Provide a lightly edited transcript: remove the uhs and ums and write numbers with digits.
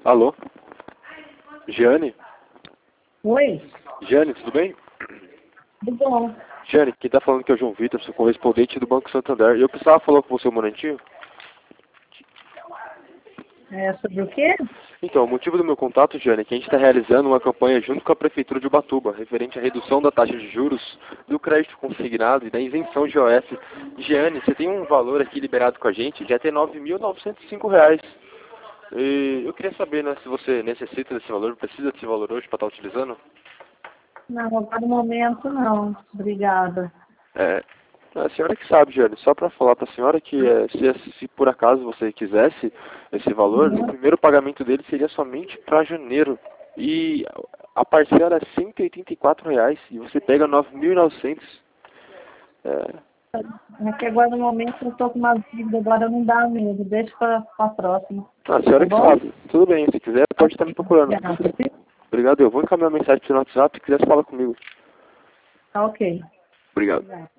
Alô? Giane? Oi, Giane, tudo bem? tudo bom? Giane, quem tá falando que é o João Vitor, sou correspondente do Banco Santander. E eu precisava falar com você um momentinho. É sobre o quê? Então, o motivo do meu contato, Giane, é que a gente está realizando uma campanha junto com a Prefeitura de Ubatuba, referente à redução da taxa de juros, do crédito consignado e da isenção de IOF. Giane, você tem um valor aqui liberado com a gente de até R$ 9.905. E eu queria saber, né, se você necessita desse valor, precisa desse valor hoje para estar utilizando? Não, agora no momento não. Obrigada. É, a senhora que sabe, Jane, só para falar para a senhora que se por acaso você quisesse esse valor, o Uhum. primeiro pagamento dele seria somente para janeiro. E a parcela é R$ 184 e você pega 9.900. É, É que agora no momento eu estou com uma dívida, agora não dá mesmo. Deixa para a próxima. a Tá senhora que bom? sabe. Tudo bem, se quiser pode estar me procurando. Obrigada. Obrigado, eu vou encaminhar a mensagem para o seu WhatsApp se quiser falar comigo. Tá ok. Obrigado. Obrigada.